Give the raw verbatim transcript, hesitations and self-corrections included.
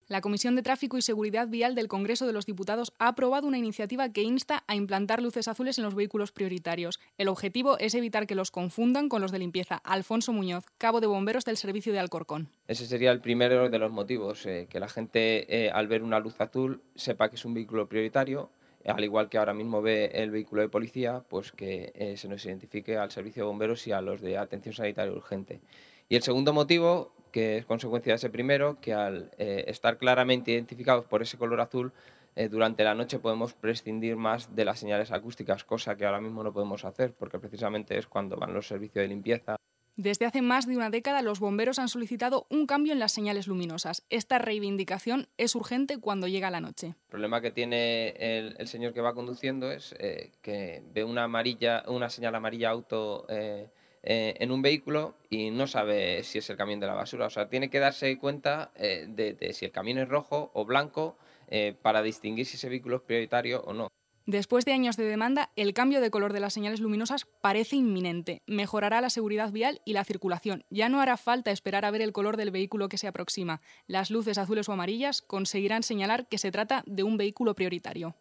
La Comisión de Tráfico y Seguridad Vial del Congreso de los Diputados ha aprobado una iniciativa que insta a implantar luces azules en los vehículos prioritarios. El objetivo es evitar que los confundan con los de limpieza. Alfonso Muñoz, cabo de bomberos del Servicio de Alcorcón. Ese sería el primero de los motivos, eh, que la gente eh, al ver una luz azul sepa que es un vehículo prioritario, al igual que ahora mismo ve el vehículo de policía, pues que eh, se nos identifique al servicio de bomberos y a los de atención sanitaria urgente. Y el segundo motivo, que es consecuencia de ese primero, que al eh, estar claramente identificados por ese color azul, eh, durante la noche podemos prescindir más de las señales acústicas, cosa que ahora mismo no podemos hacer, porque precisamente es cuando van los servicios de limpieza. Desde hace más de una década, los bomberos han solicitado un cambio en las señales luminosas. Esta reivindicación es urgente cuando llega la noche. El problema que tiene el, el señor que va conduciendo es eh, que ve una amarilla, una señal amarilla auto eh, eh, en un vehículo y no sabe si es el camión de la basura. O sea, tiene que darse cuenta eh, de, de si el camión es rojo o blanco eh, para distinguir si ese vehículo es prioritario o no. Después de años de demanda, el cambio de color de las señales luminosas parece inminente. Mejorará la seguridad vial y la circulación. Ya no hará falta esperar a ver el color del vehículo que se aproxima. Las luces azules o amarillas conseguirán señalar que se trata de un vehículo prioritario.